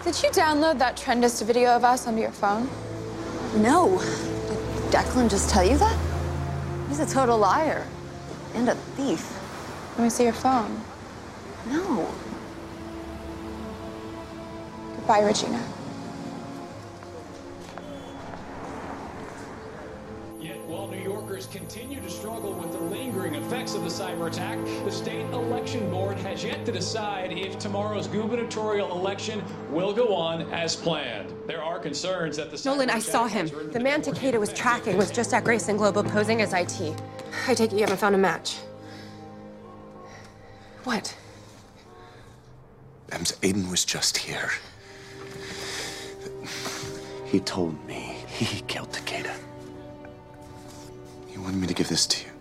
Did you download that Trendist video of us onto your phone? No. Did Declan just tell you that? He's a total liar. And a thief. Let me see your phone. No. Goodbye, Regina. Yet while New Yorkers continue to struggle with the lingering effects of the cyber attack, the state election board has yet to decide if tomorrow's gubernatorial election will go on as planned. There are concerns that the Nolan, I saw him. The man Takeda was tracking was just at Grayson Global posing as IT. I take it you haven't found a match. What? Aiden was just here. He told me he killed Takeda. He wanted me to give this to you.